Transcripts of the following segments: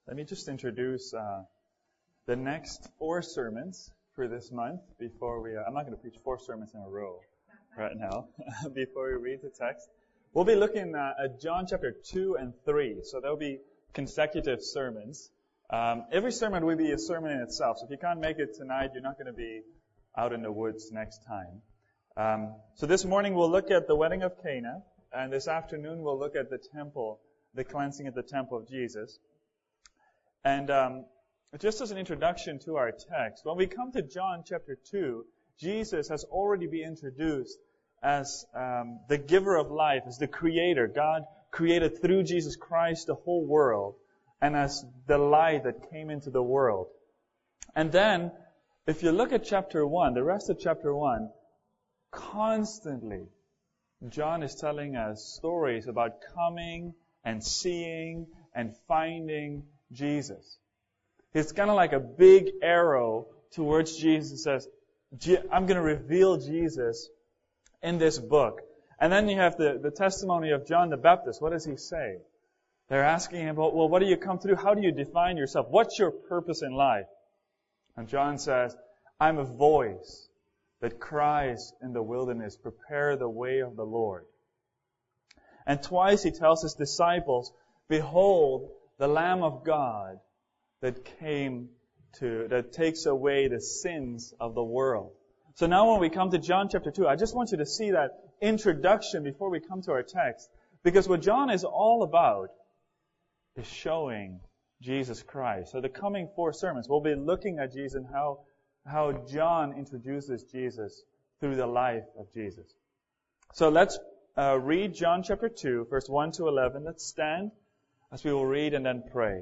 Let me just introduce the next 4 sermons for this month before we... I'm not going to preach 4 sermons in a row right now before we read the text. We'll be looking at John chapter 2 and 3, so there'll be consecutive sermons. Every sermon will be a sermon in itself, so if you can't make it tonight, you're not going to be out in the woods next time. So this morning we'll look at the wedding of Cana, and this afternoon we'll look at the temple, the cleansing of the temple of Jesus. And just as an introduction to our text, when we come to John chapter 2, Jesus has already been introduced as the giver of life, as the creator. God created through Jesus Christ the whole world, and as the light that came into the world. And then, if you look at chapter 1, the rest of chapter 1, constantly, John is telling us stories about coming and seeing and finding Jesus. It's kind of like a big arrow towards Jesus. It says, I'm going to reveal Jesus in this book. And then you have the testimony of John the Baptist. What does he say? They're asking him, well, what do you come to do? How do you define yourself? What's your purpose in life? And John says, I'm a voice that cries in the wilderness, prepare the way of the Lord. And twice he tells his disciples, behold, the Lamb of God that takes away the sins of the world. So now when we come to John chapter 2, I just want you to see that introduction before we come to our text. Because what John is all about is showing Jesus Christ. So the coming 4 sermons, we'll be looking at Jesus and how John introduces Jesus through the life of Jesus. So let's read John chapter 2, verse 1 to 11. Let's stand as we will read and then pray.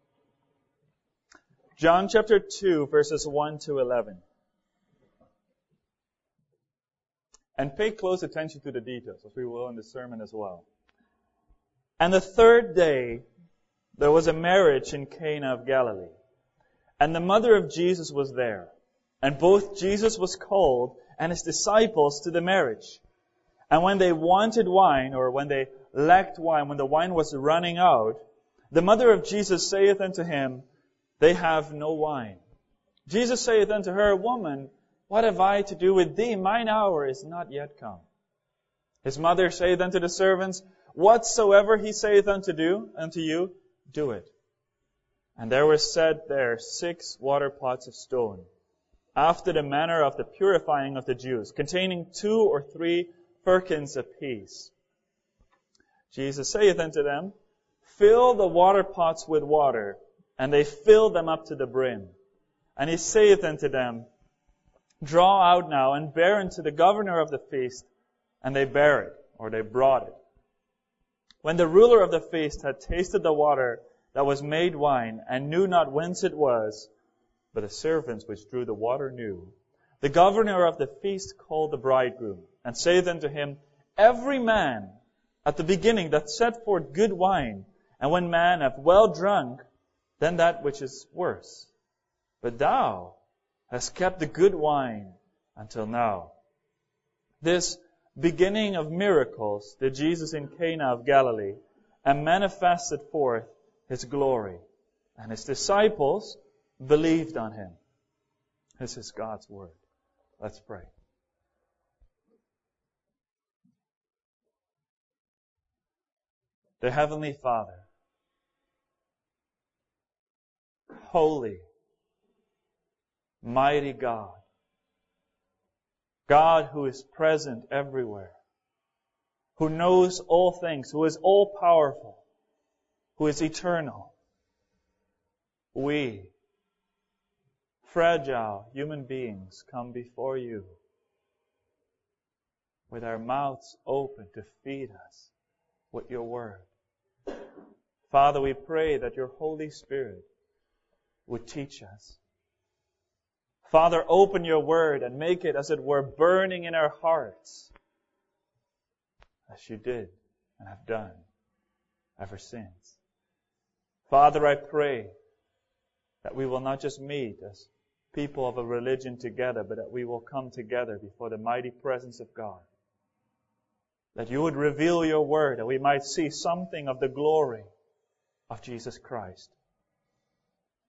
John chapter 2, verses 1 to 11. And pay close attention to the details, as we will in the sermon as well. And the 3rd day, there was a marriage in Cana of Galilee. And the mother of Jesus was there. And both Jesus was called and his disciples to the marriage. And when they wanted wine, or when they lacked wine, when the wine was running out, the mother of Jesus saith unto him, they have no wine. Jesus saith unto her, Woman, what have I to do with thee? Mine hour is not yet come. His mother saith unto the servants, Whatsoever he saith unto you, do it. And there were set there 6 water pots of stone, after the manner of the purifying of the Jews, containing 2 or 3 firkins apiece. Jesus saith unto them, Fill the water pots with water. And they filled them up to the brim. And he saith unto them, Draw out now, and bear unto the governor of the feast. And they bare it, or they brought it. When the ruler of the feast had tasted the water that was made wine, and knew not whence it was, but the servants which drew the water knew, the governor of the feast called the bridegroom, and saith unto him, Every man at the beginning that set forth good wine, and when man hath well drunk, then that which is worse. But thou hast kept the good wine until now. This beginning of miracles did Jesus in Cana of Galilee, and manifested forth his glory. And his disciples believed on him. This is God's word. Let's pray. Dear Heavenly Father, holy, mighty God, God who is present everywhere, who knows all things, who is all-powerful, who is eternal. We, fragile human beings, come before you with our mouths open to feed us with your word. Father, we pray that your Holy Spirit would teach us. Father, open your word and make it, as it were, burning in our hearts, as you did and have done ever since. Father, I pray that we will not just meet as people of a religion together, but that we will come together before the mighty presence of God. That you would reveal your word, that we might see something of the glory of Jesus Christ.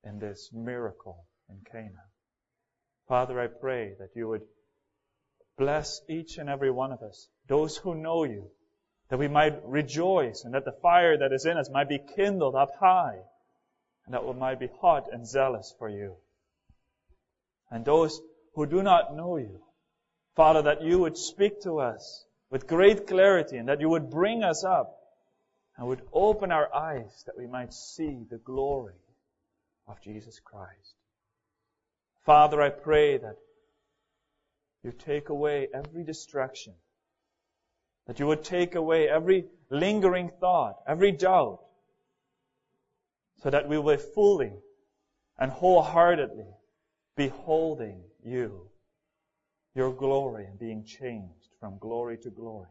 in this miracle in Cana. Father, I pray that you would bless each and every one of us, those who know you, that we might rejoice and that the fire that is in us might be kindled up high, and that we might be hot and zealous for you. And those who do not know you, Father, that you would speak to us with great clarity and that you would bring us up and would open our eyes that we might see the glory of Jesus Christ. Father, I pray that you take away every distraction, that you would take away every lingering thought, every doubt, so that we will fully and wholeheartedly beholding you, your glory, and being changed from glory to glory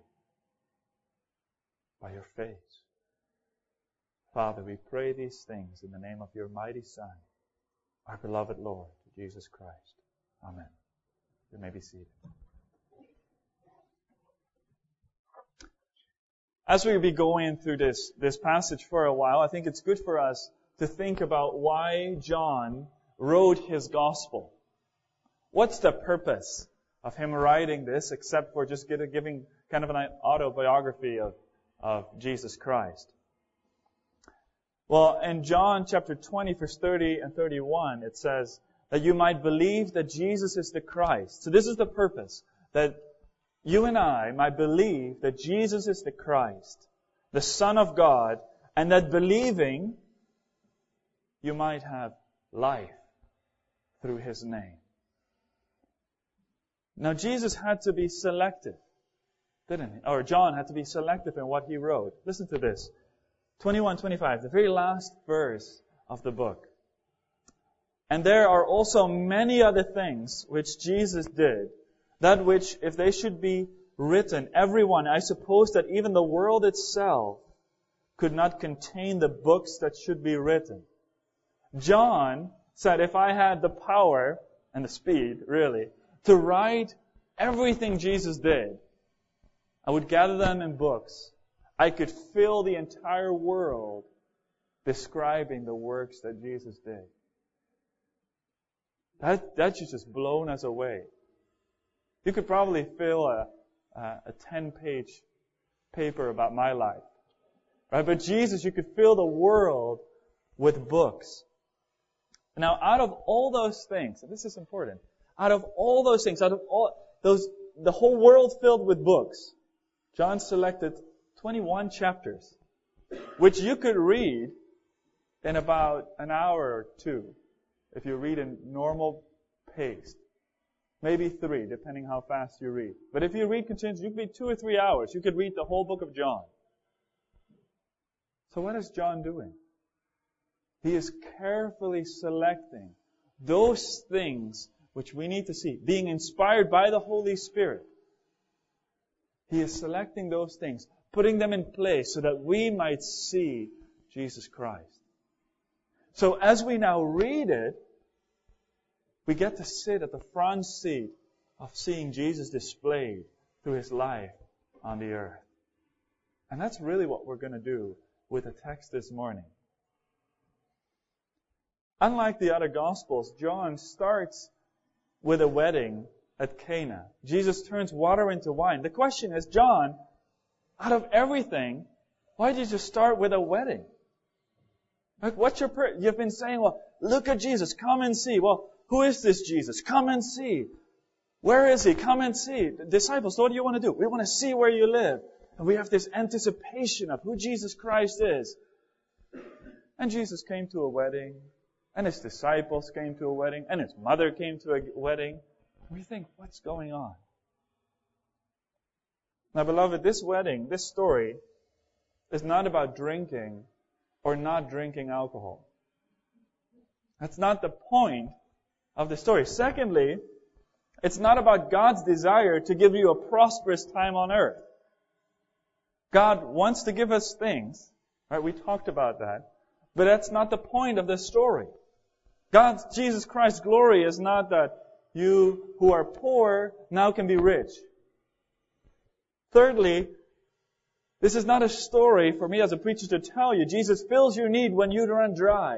by your face. Father, we pray these things in the name of your mighty Son, our beloved Lord, Jesus Christ. Amen. You may be seated. As we be going through this passage for a while, I think it's good for us to think about why John wrote his gospel. What's the purpose of him writing this except for just giving kind of an autobiography of Jesus Christ? Well, in John chapter 20, verse 30 and 31, it says that you might believe that Jesus is the Christ. So this is the purpose, that you and I might believe that Jesus is the Christ, the Son of God, and that believing you might have life through His name. Now Jesus had to be selective, didn't he? Or John had to be selective in what he wrote. Listen to this. 21:25, the very last verse of the book. And there are also many other things which Jesus did, that which, if they should be written, everyone, I suppose that even the world itself could not contain the books that should be written. John said, if I had the power and the speed, really, to write everything Jesus did, I would gather them in books. I could fill the entire world describing the works that Jesus did. That should just blown us away. You could probably fill a 10-page paper about my life. Right? But Jesus, you could fill the world with books. Now, out of all those things, and this is important, out of all those things, out of all those, the whole world filled with books, John selected 21 chapters, which you could read in about an hour or two, if you read in normal pace. Maybe 3, depending how fast you read. But if you read continuously, you could read 2 or 3 hours. You could read the whole book of John. So what is John doing? He is carefully selecting those things which we need to see, being inspired by the Holy Spirit. He is selecting those things, putting them in place so that we might see Jesus Christ. So as we now read it, we get to sit at the front seat of seeing Jesus displayed through His life on the earth. And that's really what we're going to do with the text this morning. Unlike the other Gospels, John starts with a wedding at Cana. Jesus turns water into wine. The question is, John, out of everything, why did you start with a wedding? Like, what's your you've been saying, well, look at Jesus, come and see. Well, who is this Jesus? Come and see. Where is He? Come and see. Disciples, what do you want to do? We want to see where you live. And we have this anticipation of who Jesus Christ is. And Jesus came to a wedding, and His disciples came to a wedding, and His mother came to a wedding. We think, what's going on? Now, beloved, this wedding, this story, is not about drinking or not drinking alcohol. That's not the point of the story. Secondly, it's not about God's desire to give you a prosperous time on earth. God wants to give us things, right? We talked about that. But that's not the point of the story. Jesus Christ's glory is not that you who are poor now can be rich. Thirdly, this is not a story for me as a preacher to tell you. Jesus fills your need when you run dry.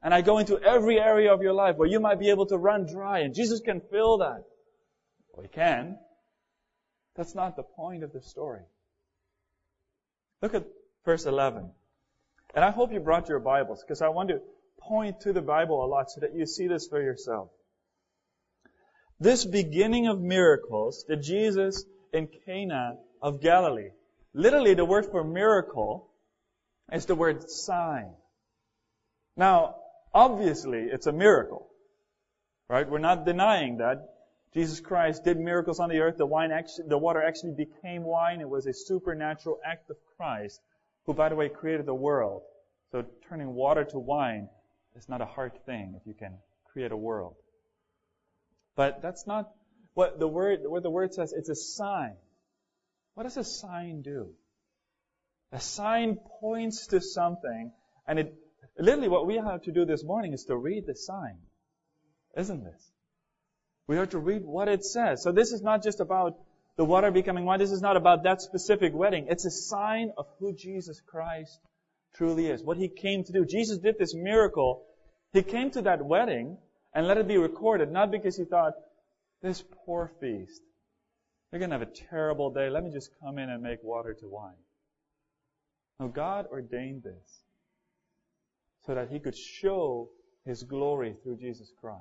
and I go into every area of your life where you might be able to run dry, and Jesus can fill that. Well, He can. That's not the point of the story. Look at verse 11. And I hope you brought your Bibles, because I want to point to the Bible a lot so that you see this for yourself. This beginning of miracles did Jesus in Cana of Galilee. Literally, the word for miracle is the word sign. Now, obviously, it's a miracle. Right? We're not denying that. Jesus Christ did miracles on the earth. The water actually became wine. It was a supernatural act of Christ, who, by the way, created the world. So turning water to wine is not a hard thing if you can create a world. But that's not what the word says. It's a sign. What does a sign do? A sign points to something, and literally what we have to do this morning is to read the sign. Isn't this? We have to read what it says. So this is not just about the water becoming wine. This is not about that specific wedding. It's a sign of who Jesus Christ truly is, what He came to do. Jesus did this miracle. He came to that wedding and let it be recorded, not because He thought, this poor feast, they're going to have a terrible day. Let me just come in and make water to wine. No, God ordained this so that He could show His glory through Jesus Christ.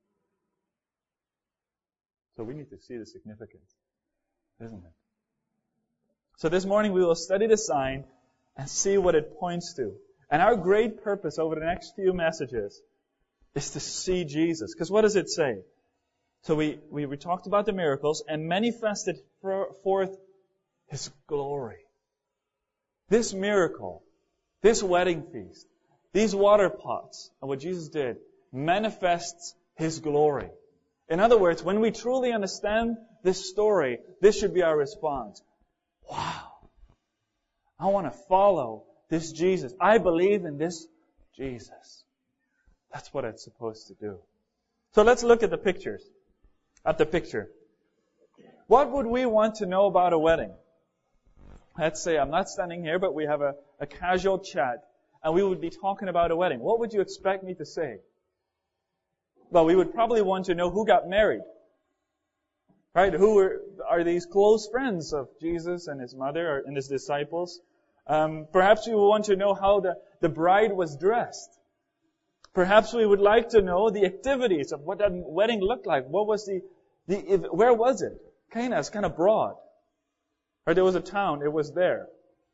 So we need to see the significance, isn't it? So this morning we will study the sign and see what it points to. And our great purpose over the next few messages is to see Jesus. Because what does it say? So we talked about the miracles and manifested forth His glory. This miracle, this wedding feast, these water pots, and what Jesus did, manifests His glory. In other words, when we truly understand this story, this should be our response. Wow! I want to follow this Jesus. I believe in this Jesus. That's what it's supposed to do. So let's look at the pictures. At the picture. What would we want to know about a wedding? Let's say I'm not standing here, but we have a casual chat, and we would be talking about a wedding. What would you expect me to say? Well, we would probably want to know who got married. Right? Who are these close friends of Jesus and His mother and His disciples? Perhaps we would want to know how the bride was dressed. Perhaps we would like to know the activities of what that wedding looked like. What was where was it? Cana is kind of broad. Right? There was a town. It was there.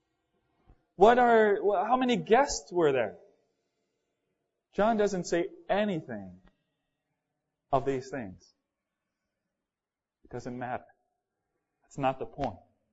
How many guests were there? John doesn't say anything of these things. It doesn't matter. That's not the point.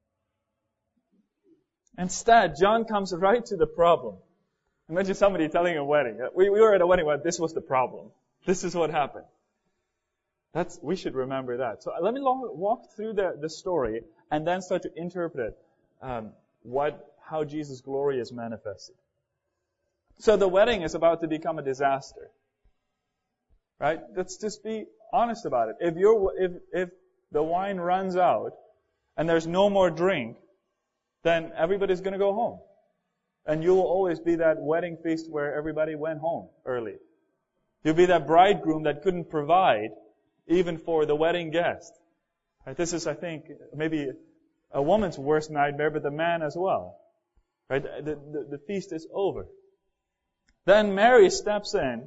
Instead, John comes right to the problem. Imagine somebody telling a wedding. We were at a wedding where this was the problem. This is what happened. We should remember that. So let me walk through the story and then start to interpret how Jesus' glory is manifested. So the wedding is about to become a disaster. Right? Let's just be honest about it. If the wine runs out and there's no more drink, then everybody's going to go home. And you will always be that wedding feast where everybody went home early. You'll be that bridegroom that couldn't provide even for the wedding guest. Right? This is, I think, maybe a woman's worst nightmare, but the man as well. Right? The feast is over. Then Mary steps in,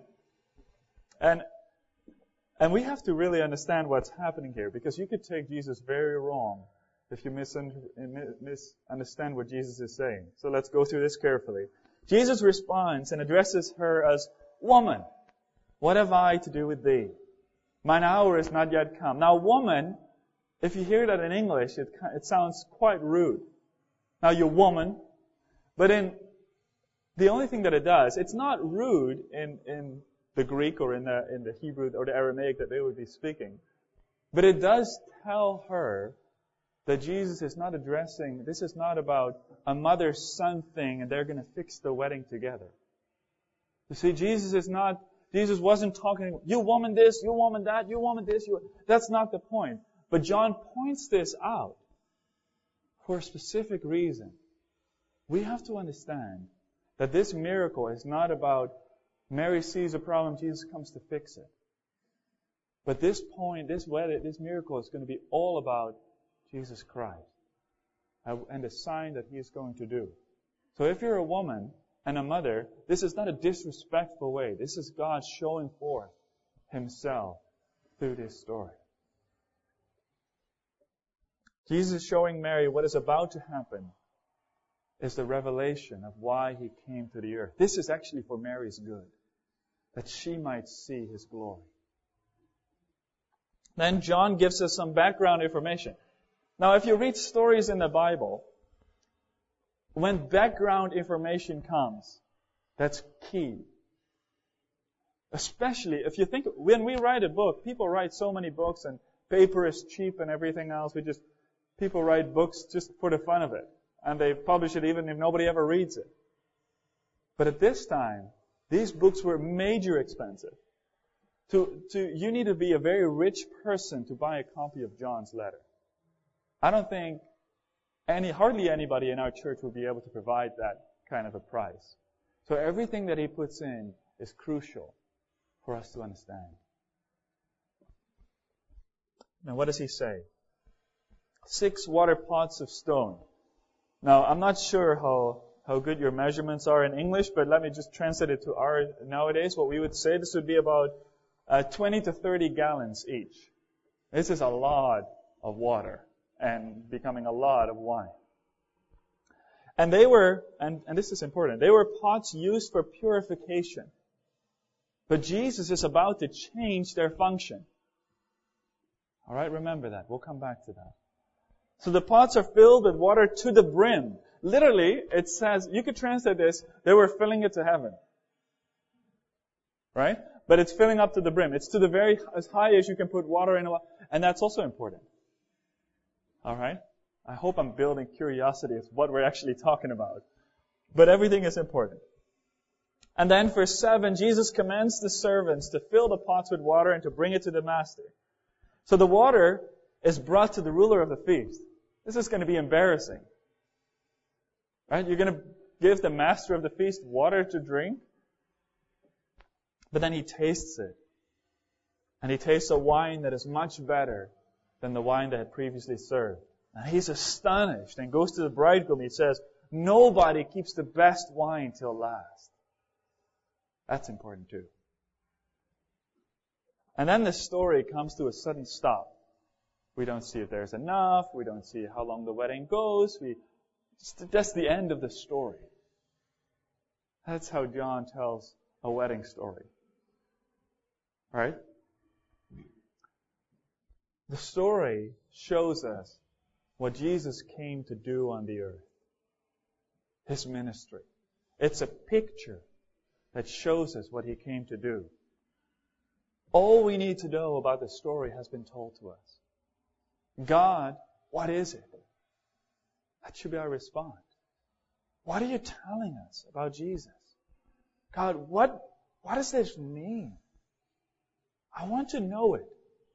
and we have to really understand what's happening here, because you could take Jesus very wrong if you misunderstand what Jesus is saying. So let's go through this carefully. Jesus responds and addresses her as, "Woman, what have I to do with thee? Mine hour is not yet come." Now, woman, if you hear that in English, it sounds quite rude. Now, you're woman, but the only thing that it does, it's not rude in the Greek or in the Hebrew or the Aramaic that they would be speaking. But it does tell her that Jesus is not addressing, this is not about a mother-son thing and they're going to fix the wedding together. You see, Jesus wasn't talking, you woman this, you woman that, you woman this, that's not the point. But John points this out for a specific reason. We have to understand that this miracle is not about Mary sees a problem, Jesus comes to fix it. But this point, this wedding, this miracle is going to be all about Jesus Christ and the sign that He is going to do. So if you're a woman and a mother, this is not a disrespectful way. This is God showing forth Himself through this story. Jesus showing Mary what is about to happen is the revelation of why He came to the earth. This is actually for Mary's good, that she might see His glory. Then John gives us some background information. Now, if you read stories in the Bible, when background information comes, that's key. Especially if you think, when we write a book, people write so many books and paper is cheap and everything else. People write books just for the fun of it. And they publish it even if nobody ever reads it. But at this time, these books were major expensive. You need to be a very rich person to buy a copy of John's letter. I don't think hardly anybody in our church will be able to provide that kind of a price. So everything that he puts in is crucial for us to understand. Now what does he say? 6 water pots of stone. Now I'm not sure how good your measurements are in English, but let me just translate it to our nowadays. What we would say, this would be about 20 to 30 gallons each. This is a lot of water and becoming a lot of wine. And they were, and this is important, they were pots used for purification. But Jesus is about to change their function. Alright, remember that. We'll come back to that. So the pots are filled with water to the brim. Literally, it says, you could translate this, they were filling it to heaven. Right? But it's filling up to the brim. It's to the as high as you can put water in. And that's also important. Alright? I hope I'm building curiosity as what we're actually talking about. But everything is important. And then verse 7, Jesus commands the servants to fill the pots with water and to bring it to the master. So the water is brought to the ruler of the feast. This is going to be embarrassing. Right? You're going to give the master of the feast water to drink? But then he tastes it. And he tastes a wine that is much better than the wine that had previously served. And he's astonished and goes to the bridegroom. He says, nobody keeps the best wine till last. That's important too. And then the story comes to a sudden stop. We don't see if there's enough. We don't see how long the wedding goes. That's the end of the story. That's how John tells a wedding story. Right? The story shows us what Jesus came to do on the earth. His ministry. It's a picture that shows us what He came to do. All we need to know about the story has been told to us. God, what is it? That should be our response. What are you telling us about Jesus? God, what does this mean? I want to know it.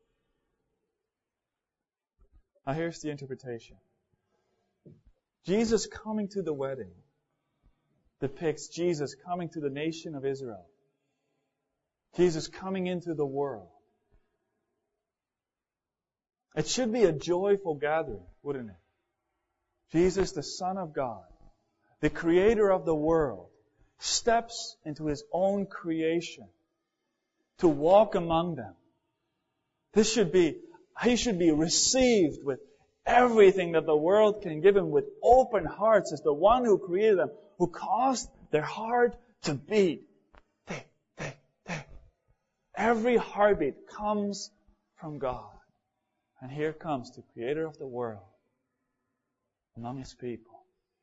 Now here's the interpretation. Jesus coming to the wedding depicts Jesus coming to the nation of Israel. Jesus coming into the world. It should be a joyful gathering, wouldn't it? Jesus, the Son of God, the Creator of the world, steps into His own creation to walk among them. He should be received with everything that the world can give Him with open hearts as the one who created them, who caused their heart to beat. Tick, tick, tick. Every heartbeat comes from God. And here comes the Creator of the world among His people.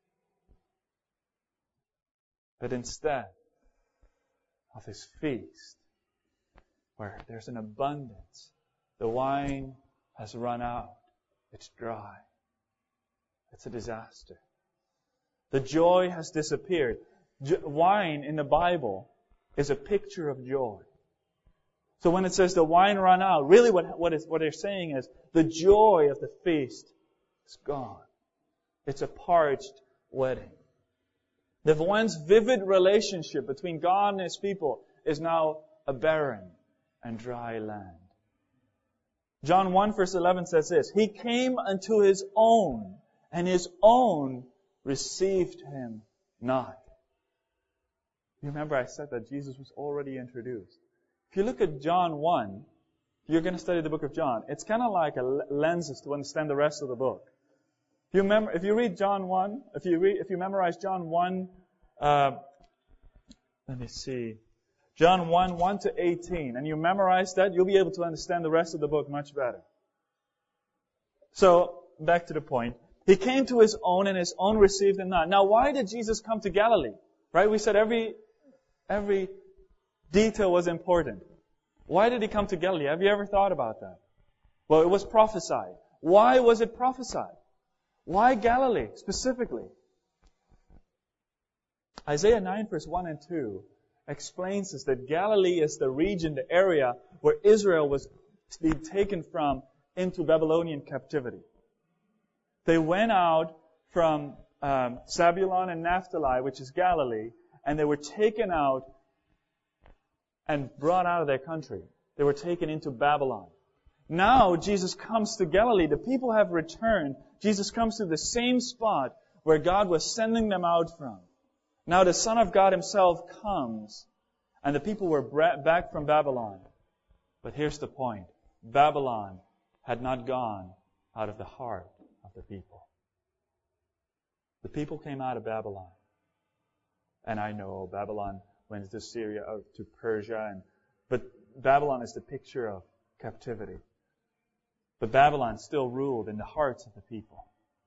But instead of His feast, where there's an abundance, the wine has run out. It's dry. It's a disaster. The joy has disappeared. Wine in the Bible is a picture of joy. So when it says the wine run out, really what they're saying is the joy of the feast is gone. It's a parched wedding. The once vivid relationship between God and His people is now a barren and dry land. John 1 verse 11 says this, He came unto His own, and His own received Him not. You remember I said that Jesus was already introduced. If you look at John 1, you're going to study the book of John. It's kind of like a lenses to understand the rest of the book. If you read John 1, if you memorize John 1, let me see. John 1, 1 to 18, and you memorize that, you'll be able to understand the rest of the book much better. So, back to the point. He came to His own, and His own received Him not. Now, why did Jesus come to Galilee? Right? We said every detail was important. Why did He come to Galilee? Have you ever thought about that? Well, it was prophesied. Why was it prophesied? Why Galilee, specifically? Isaiah 9, verse 1 and 2 explains us that Galilee is the region, the area where Israel was being taken from into Babylonian captivity. They went out from Zebulun and Naphtali, which is Galilee, and they were taken out and brought out of their country. They were taken into Babylon. Now Jesus comes to Galilee. The people have returned. Jesus comes to the same spot where God was sending them out from. Now the Son of God Himself comes, and the people were back from Babylon. But here's the point. Babylon had not gone out of the heart of the people. The people came out of Babylon. And I know Babylon went to Syria, to Persia, but Babylon is the picture of captivity. But Babylon still ruled in the hearts of the people.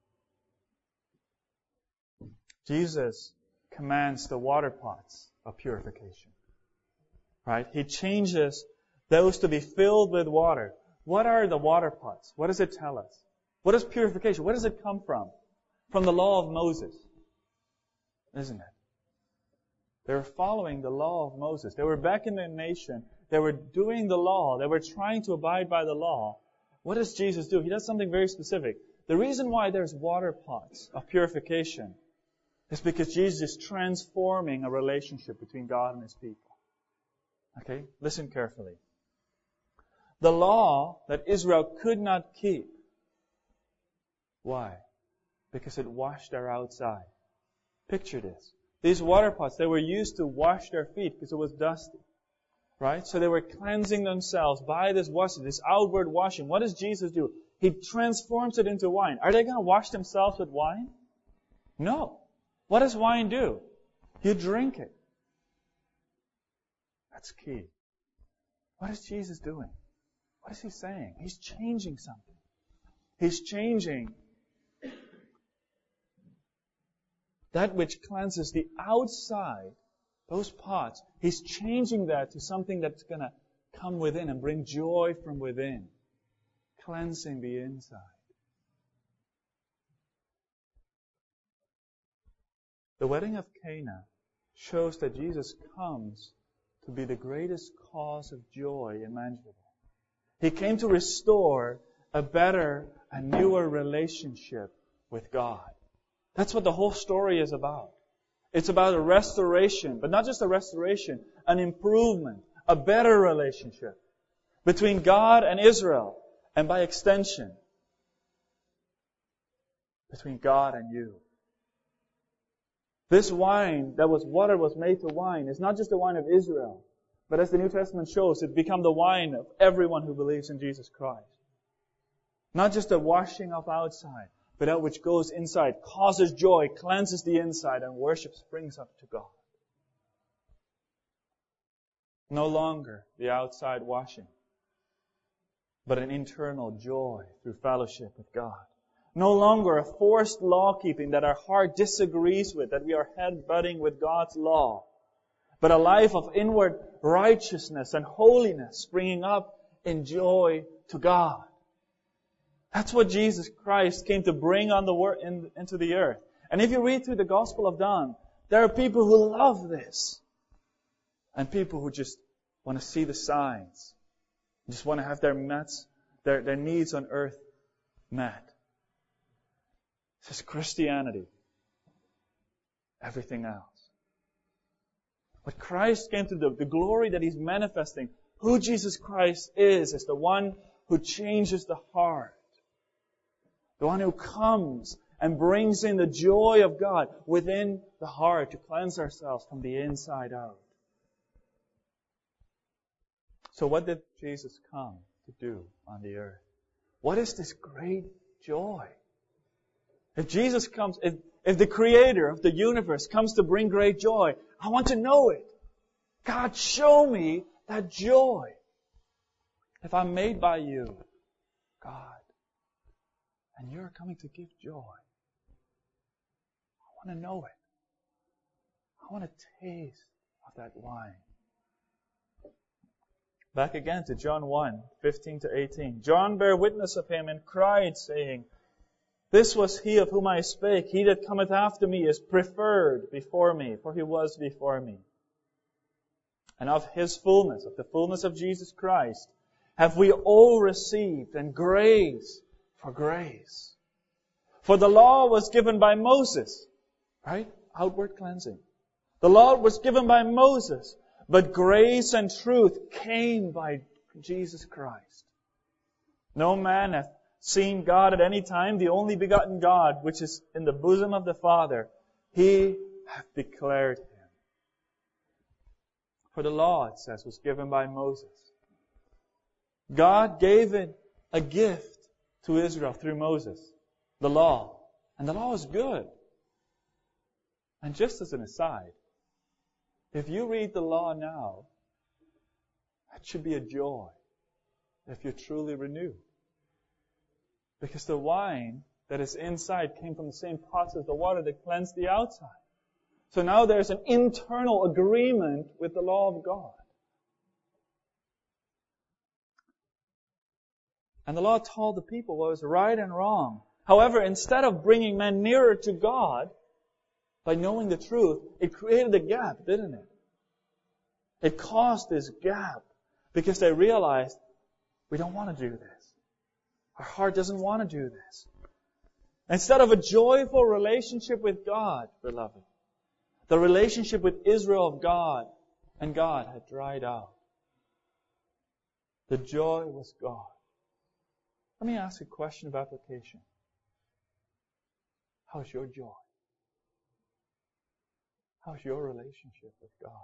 Jesus commands the water pots of purification. Right? He changes those to be filled with water. What are the water pots? What does it tell us? What is purification? Where does it come from? From the law of Moses. Isn't it? They were following the law of Moses. They were back in their nation. They were doing the law. They were trying to abide by the law. What does Jesus do? He does something very specific. The reason why there's water pots of purification is because Jesus is transforming a relationship between God and His people. Okay? Listen carefully. The law that Israel could not keep. Why? Because it washed their outside. Picture this. These water pots, they were used to wash their feet because it was dusty. Right? So they were cleansing themselves by this washing, this outward washing. What does Jesus do? He transforms it into wine. Are they going to wash themselves with wine? No. What does wine do? You drink it. That's key. What is Jesus doing? What is He saying? He's changing something. He's changing that which cleanses the outside, those pots. He's changing that to something that's going to come within and bring joy from within. Cleansing the inside. The wedding of Cana shows that Jesus comes to be the greatest cause of joy imaginable. He came to restore a better and newer relationship with God. That's what the whole story is about. It's about a restoration, but not just a restoration, an improvement, a better relationship between God and Israel, and by extension, between God and you. This wine that was water was made to wine is not just the wine of Israel, but as the New Testament shows, it's become the wine of everyone who believes in Jesus Christ. Not just a washing of outside, but that which goes inside, causes joy, cleanses the inside, and worship springs up to God. No longer the outside washing, but an internal joy through fellowship with God. No longer a forced law-keeping that our heart disagrees with, that we are head-butting with God's law, but a life of inward righteousness and holiness springing up in joy to God. That's what Jesus Christ came to bring on the into the earth. And if you read through the Gospel of John, there are people who love this, and people who just want to see the signs, just want to have their needs on earth met. This is Christianity. Everything else. What Christ came to do, the glory that He's manifesting, who Jesus Christ is the one who changes the heart. The one who comes and brings in the joy of God within the heart to cleanse ourselves from the inside out. So what did Jesus come to do on the earth? What is this great joy? If Jesus comes, if the Creator of the universe comes to bring great joy, I want to know it. God, show me that joy. If I'm made by You, God, and You're coming to give joy, I want to know it. I want to taste of that wine. Back again to John 1, 15 to 18. John bare witness of Him and cried, saying, This was He of whom I spake. He that cometh after me is preferred before me, for He was before me. And of His fullness, of the fullness of Jesus Christ, have we all received, and grace for grace. For the law was given by Moses, right? Outward cleansing. The law was given by Moses, but grace and truth came by Jesus Christ. No man hath seen God at any time, the only begotten God, which is in the bosom of the Father, He hath declared Him. For the law, it says, was given by Moses. God gave it a gift to Israel through Moses, the law. And the law is good. And just as an aside, if you read the law now, it should be a joy if you're truly renewed. Because the wine that is inside came from the same process as the water that cleansed the outside. So now there's an internal agreement with the law of God. And the law told the people what was right and wrong. However, instead of bringing men nearer to God by knowing the truth, it created a gap, didn't it? It caused this gap because they realized we don't want to do this. Our heart doesn't want to do this. Instead of a joyful relationship with God, beloved, the relationship with Israel of God and God had dried out. The joy was gone. Let me ask a question of application. How's your joy? How's your relationship with God?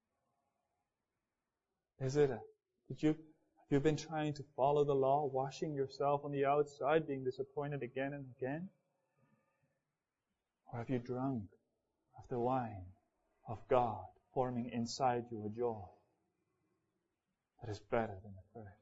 Have you been trying to follow the law, washing yourself on the outside, being disappointed again and again? Or have you drunk of the wine of God forming inside you a joy that is better than the first?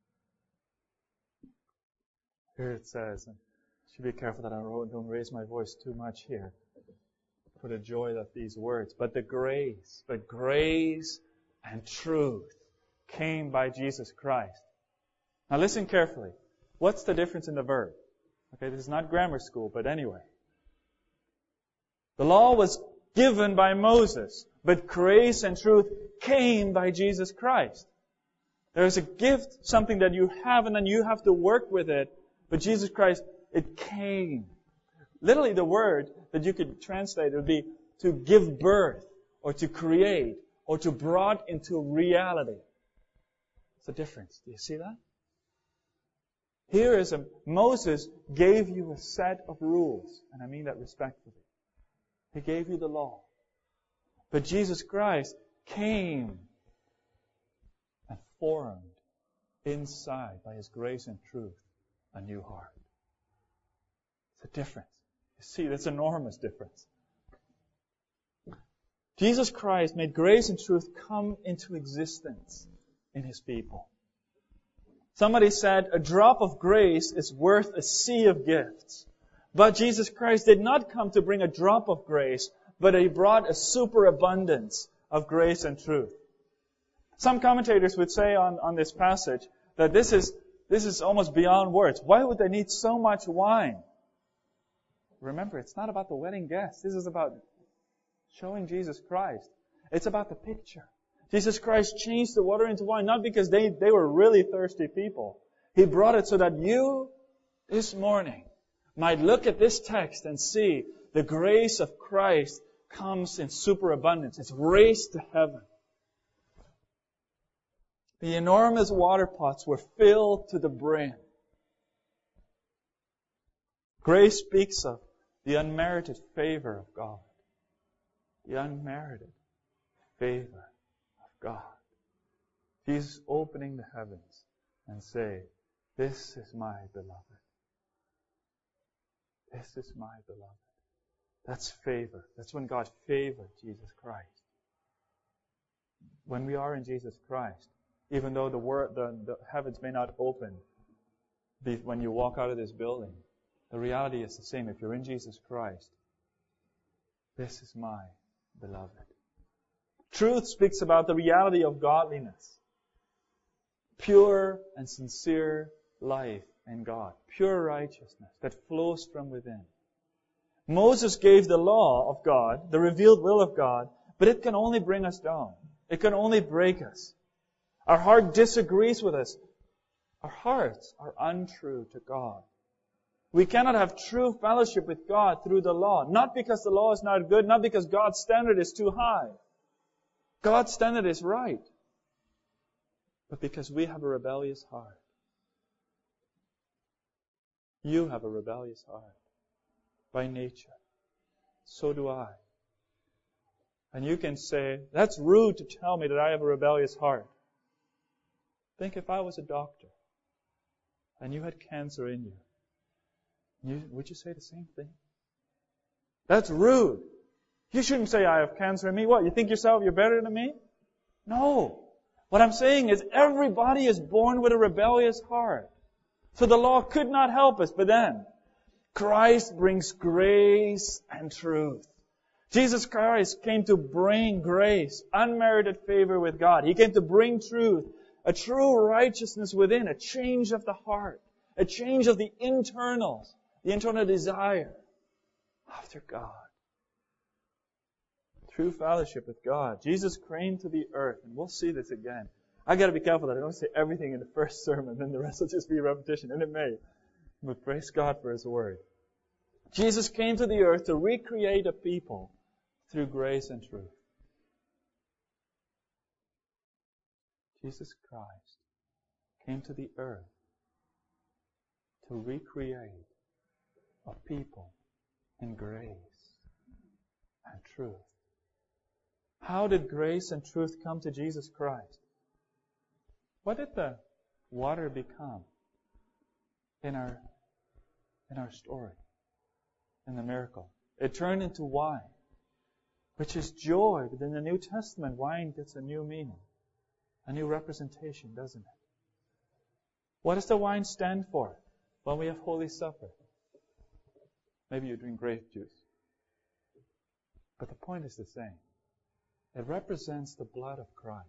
Here it says, and I should be careful that I don't raise my voice too much here for the joy of these words. But grace and truth came by Jesus Christ. Now listen carefully. What's the difference in the verb? Okay, this is not grammar school, but anyway. The law was given by Moses, but grace and truth came by Jesus Christ. There is a gift, something that you have, and then you have to work with it. But Jesus Christ, it came. Literally the word that you could translate would be to give birth, or to create, or to brought into reality. It's a difference. Do you see that? Here is Moses gave you a set of rules, and I mean that respectfully. He gave you the law. But Jesus Christ came and formed inside by His grace and truth a new heart. It's a difference. You see, that's an enormous difference. Jesus Christ made grace and truth come into existence in His people. Somebody said, a drop of grace is worth a sea of gifts. But Jesus Christ did not come to bring a drop of grace, but He brought a superabundance of grace and truth. Some commentators would say on this passage that this is almost beyond words. Why would they need so much wine? Remember, it's not about the wedding guests. This is about showing Jesus Christ. It's about the picture. Jesus Christ changed the water into wine, not because they were really thirsty people. He brought it so that you, this morning, might look at this text and see the grace of Christ comes in superabundance. It's raised to heaven. The enormous water pots were filled to the brim. Grace speaks of the unmerited favor of God. The unmerited favor of God. Jesus opening the heavens and say, "This is my beloved. This is my beloved." That's favor. That's when God favored Jesus Christ. When we are in Jesus Christ, even though the heavens may not open when you walk out of this building, the reality is the same. If you're in Jesus Christ, this is my beloved. Truth speaks about the reality of godliness. Pure and sincere life in God. Pure righteousness that flows from within. Moses gave the law of God, the revealed will of God, but it can only bring us down. It can only break us. Our heart disagrees with us. Our hearts are untrue to God. We cannot have true fellowship with God through the law. Not because the law is not good, not because God's standard is too high. God's standard is right. But because we have a rebellious heart. You have a rebellious heart by nature. So do I. And you can say, "That's rude to tell me that I have a rebellious heart." Think if I was a doctor and you had cancer in you. Would you say the same thing? That's rude. You shouldn't say, "I have cancer in me." What, you think yourself you're better than me? No. What I'm saying is everybody is born with a rebellious heart. So the law could not help us. But then, Christ brings grace and truth. Jesus Christ came to bring grace, unmerited favor with God. He came to bring truth, a true righteousness within, a change of the heart, a change of the internal desire after God. True fellowship with God. Jesus came to the earth, and we'll see this again. I got to be careful that I don't say everything in the first sermon, then the rest will just be repetition, and it may. But praise God for His Word. Jesus came to the earth to recreate a people through grace and truth. Jesus Christ came to the earth to recreate a people in grace and truth. How did grace and truth come to Jesus Christ? What did the water become in our story, in the miracle? It turned into wine, which is joy. But in the New Testament, wine gets a new meaning, a new representation, doesn't it? What does the wine stand for when we have Holy Supper? Maybe you drink grape juice. But the point is the same. It represents the blood of Christ.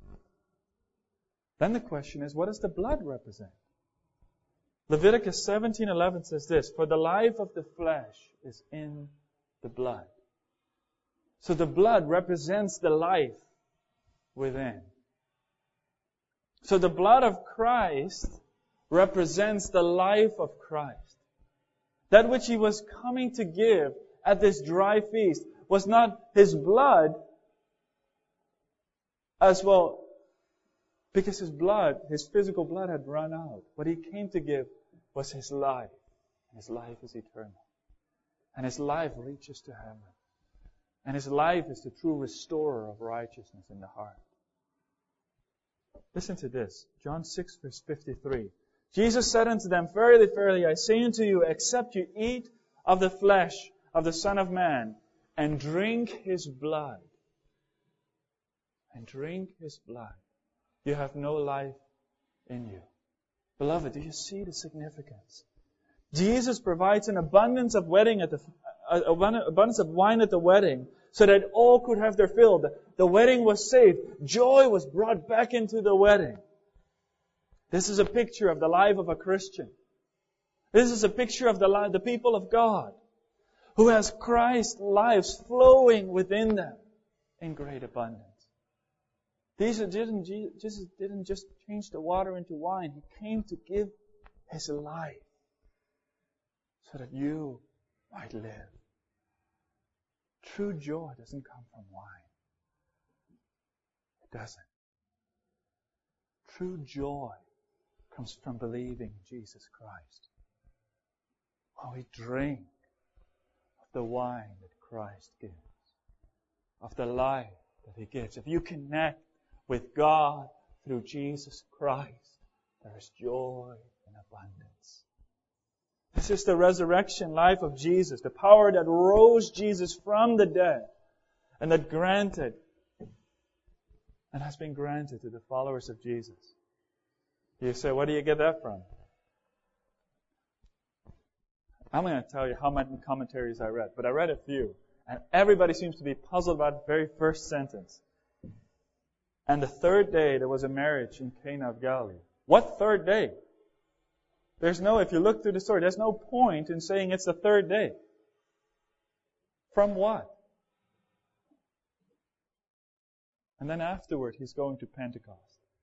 Then the question is, what does the blood represent? Leviticus 17:11 says this, "For the life of the flesh is in the blood." So the blood represents the life within. So the blood of Christ represents the life of Christ. That which He was coming to give at this dry feast was not His blood as well, because His physical blood had run out. What He came to give was His life. His life is eternal. And His life reaches to heaven. And His life is the true restorer of righteousness in the heart. Listen to this. John 6, verse 53. Jesus said unto them, "Verily, verily, I say unto you, except you eat of the flesh of the Son of Man and drink His blood, you have no life in you." Beloved, do you see the significance? Jesus provides an abundance of wine at the wedding so that all could have their fill. The wedding was saved. Joy was brought back into the wedding. This is a picture of the life of a Christian. This is a picture of the people of God who has Christ's lives flowing within them in great abundance. Jesus didn't just change the water into wine. He came to give His life so that you might live. True joy doesn't come from wine. It doesn't. True joy comes from believing in Jesus Christ. When we drink of the wine that Christ gives, of the life that He gives, if you connect with God through Jesus Christ, there is joy in abundance. This is the resurrection life of Jesus, the power that rose Jesus from the dead and that granted and has been granted to the followers of Jesus. You say, where do you get that from? I'm going to tell you how many commentaries I read, but I read a few. And everybody seems to be puzzled about the very first sentence. And the third day there was a marriage in Cana of Galilee. What third day? If you look through the story, there's no point in saying it's the third day. From what? And then afterward, He's going to Pentecost.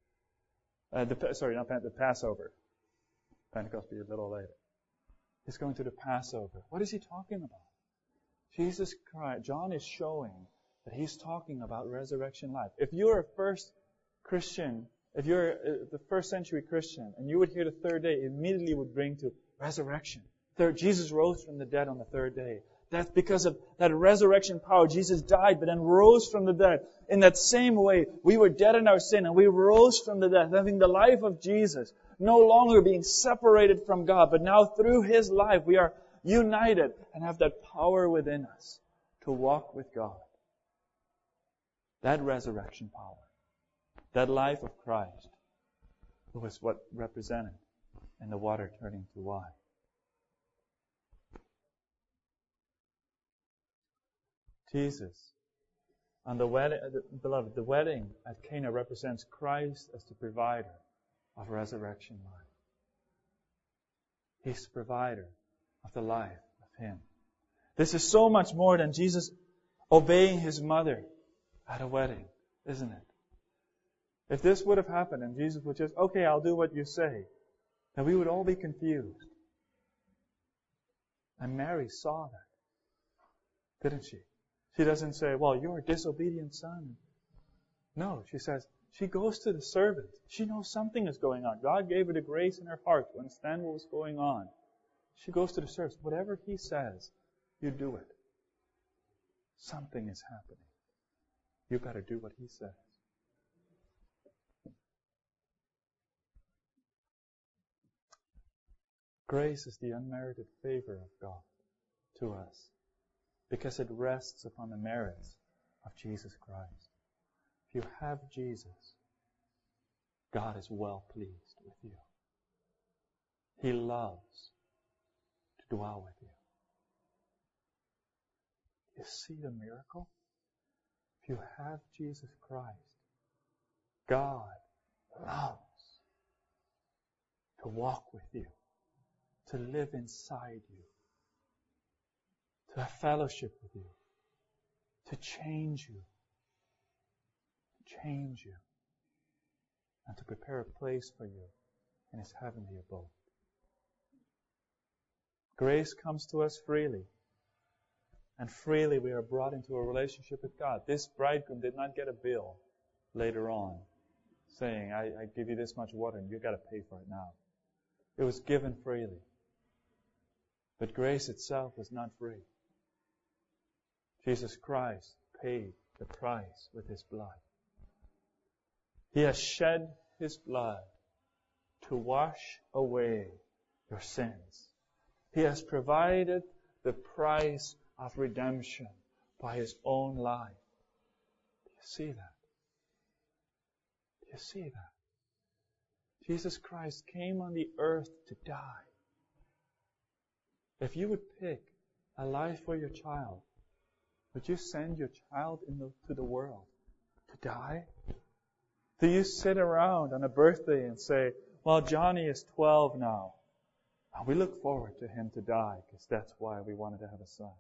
The Passover. Pentecost will be a little later. He's going to the Passover. What is He talking about? Jesus Christ, John is showing that He's talking about resurrection life. If you're a first Christian, if you're the first century Christian, and you would hear the third day, it immediately would bring to resurrection. Jesus rose from the dead on the third day. That's because of that resurrection power. Jesus died, but then rose from the dead. In that same way, we were dead in our sin, and we rose from the dead, having the life of Jesus, no longer being separated from God, but now through His life, we are united and have that power within us to walk with God. That resurrection power, that life of Christ, was what represented in the water turning to wine. Jesus, on the wedding, beloved, the wedding at Cana represents Christ as the provider of resurrection life. He's the provider of the life of Him. This is so much more than Jesus obeying His mother at a wedding, isn't it? If this would have happened and Jesus would just, okay, I'll do what you say, then we would all be confused. And Mary saw that, didn't she? She doesn't say, well, you're a disobedient son. No, she goes to the servant. She knows something is going on. God gave her the grace in her heart to understand what was going on. She goes to the servant. Whatever He says, you do it. Something is happening. You better do what He says. Grace is the unmerited favor of God to us, because it rests upon the merits of Jesus Christ. If you have Jesus, God is well pleased with you. He loves to dwell with you. You see the miracle? If you have Jesus Christ, God loves to walk with you, to live inside you, to have fellowship with you, to change you, and to prepare a place for you in His heavenly abode. Grace comes to us freely, and freely we are brought into a relationship with God. This bridegroom did not get a bill later on saying, I give you this much water and you've got to pay for it now. It was given freely. But grace itself was not free. Jesus Christ paid the price with His blood. He has shed His blood to wash away your sins. He has provided the price of redemption by His own life. Do you see that? Do you see that? Jesus Christ came on the earth to die. If you would pick a life for your child, would you send your child into the world to die? Do you sit around on a birthday and say, well, Johnny is 12 now. And we look forward to him to die because that's why we wanted to have a son.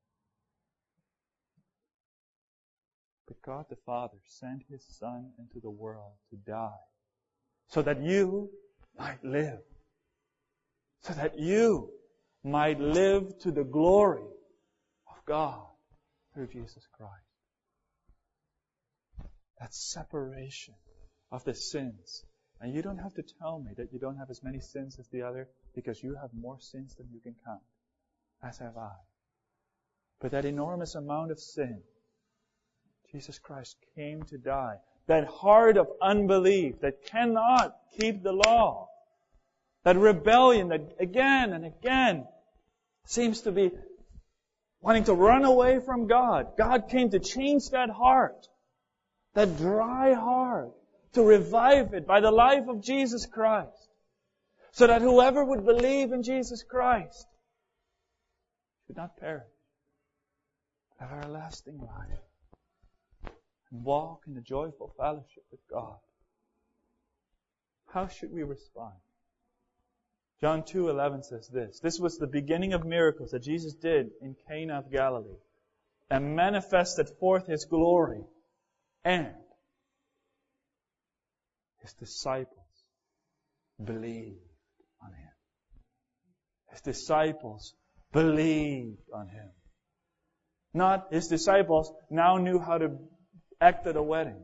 But God the Father sent His Son into the world to die so that you might live. So that you might live to the glory of God through Jesus Christ. That separation of the sins. And you don't have to tell me that you don't have as many sins as the other, because you have more sins than you can count, as have I. But that enormous amount of sin, Jesus Christ came to die. That heart of unbelief that cannot keep the law. That rebellion that again and again seems to be wanting to run away from God. God came to change that heart. That dry heart. To revive it by the life of Jesus Christ. So that whoever would believe in Jesus Christ should not perish. Have everlasting life. And walk in the joyful fellowship with God. How should we respond? John 2:11 says this. This was the beginning of miracles that Jesus did in Cana of Galilee, and manifested forth His glory, and His disciples believed on Him. His disciples believed on Him. Not His disciples now knew how to act at a wedding.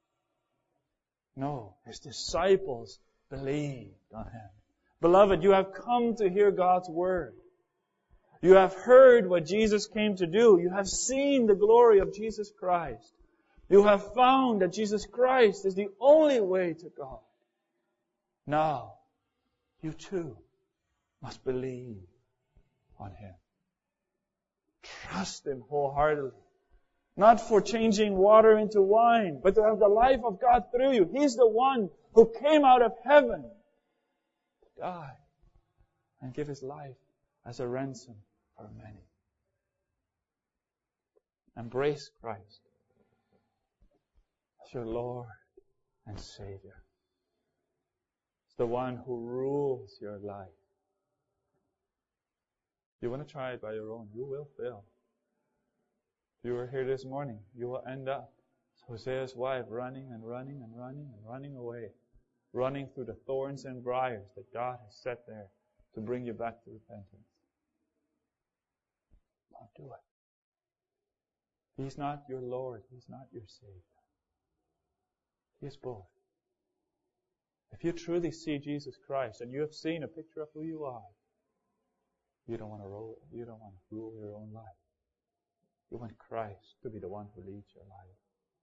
No, His disciples believed on Him. Beloved, you have come to hear God's Word. You have heard what Jesus came to do. You have seen the glory of Jesus Christ. You have found that Jesus Christ is the only way to God. Now, you too must believe on Him. Trust Him wholeheartedly. Not for changing water into wine, but to have the life of God through you. He's the one who came out of heaven to die and give His life as a ransom for many. Embrace Christ as your Lord and Savior. It's the one who rules your life. If you want to try it by your own, you will fail. If you were here this morning, you will end up as Hosea's wife, running and running and running and running away. Running through the thorns and briars that God has set there to bring you back to repentance. Don't do it. He's not your Lord. He's not your Savior. He is both. If you truly see Jesus Christ and you have seen a picture of who you are, you don't want to rule your own life. You want Christ to be the one who leads your life.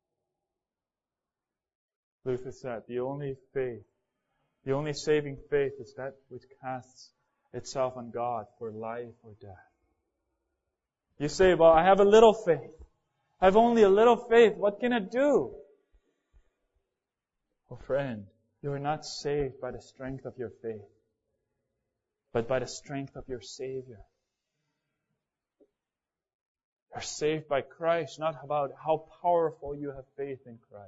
Luther said, the only saving faith is that which casts itself on God for life or death. You say, well, I have a little faith. I have only a little faith. What can it do? Oh, friend, you are not saved by the strength of your faith, but by the strength of your Savior. You're saved by Christ, not about how powerful you have faith in Christ.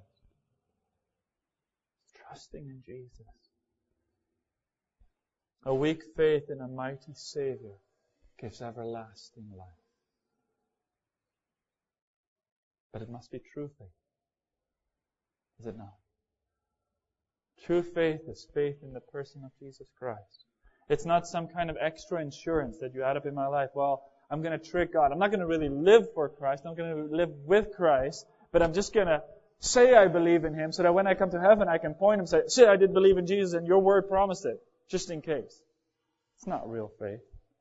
Trusting in Jesus. A weak faith in a mighty Savior gives everlasting life. But it must be true faith. Is it not? True faith is faith in the person of Jesus Christ. It's not some kind of extra insurance that you add up in my life. Well, I'm going to trick God. I'm not going to really live for Christ. I'm going to live with Christ. But I'm just going to say I believe in Him so that when I come to heaven, I can point and say, see, I did believe in Jesus and your word promised it. Just in case. It's not real faith.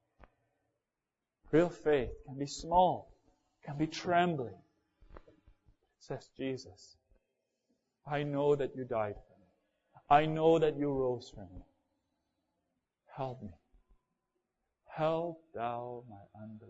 Real faith can be small. Can be trembling. It says, Jesus, I know that you died for me. I know that you rose for me. Help me. Help thou my unbelief.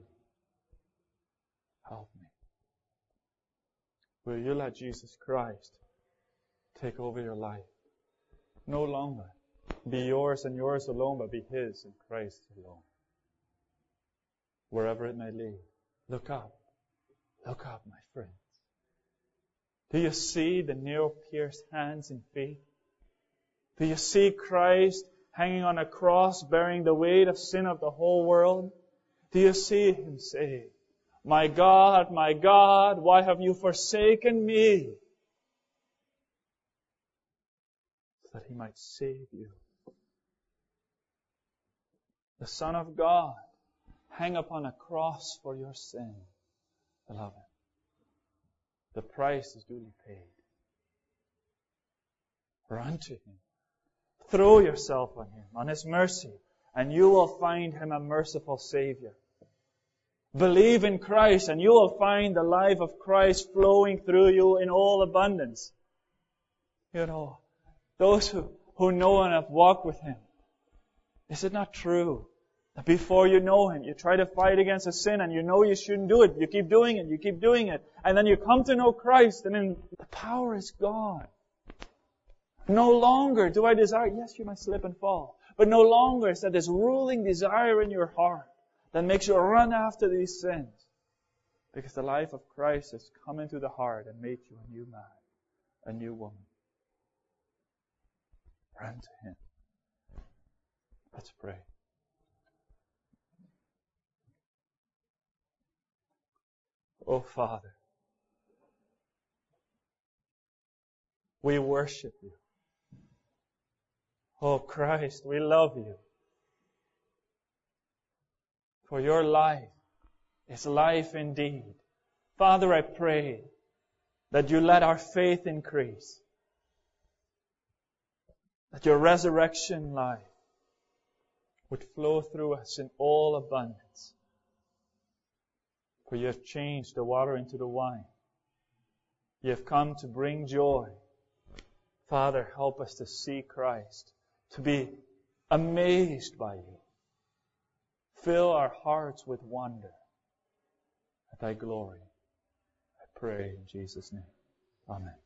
Help me. Will you let Jesus Christ take over your life? No longer be yours and yours alone, but be His and Christ alone. Wherever it may lead. Look up. Look up, my friends. Do you see the nail-pierced hands and feet? Do you see Christ hanging on a cross, bearing the weight of sin of the whole world? Do you see Him say, my God, why have you forsaken me? So that He might save you. The Son of God hang upon a cross for your sin, beloved. The price is duly paid. Run to Him. Throw yourself on Him, on His mercy, and you will find Him a merciful Savior. Believe in Christ, and you will find the life of Christ flowing through you in all abundance. You know, those who know and have walked with Him, is it not true that before you know Him, you try to fight against a sin and you know you shouldn't do it. You keep doing it, you keep doing it. And then you come to know Christ and then the power is gone. No longer do I desire, yes, you might slip and fall, but no longer is that this ruling desire in your heart that makes you run after these sins. Because the life of Christ has come into the heart and made you a new man, a new woman. Run to Him. Let's pray. Oh, Father, we worship You. Oh, Christ, we love You. For Your life is life indeed. Father, I pray that You let our faith increase. That Your resurrection life would flow through us in all abundance. For You have changed the water into the wine. You have come to bring joy. Father, help us to see Christ, to be amazed by You. Fill our hearts with wonder at Thy glory. I pray in Jesus' name. Amen.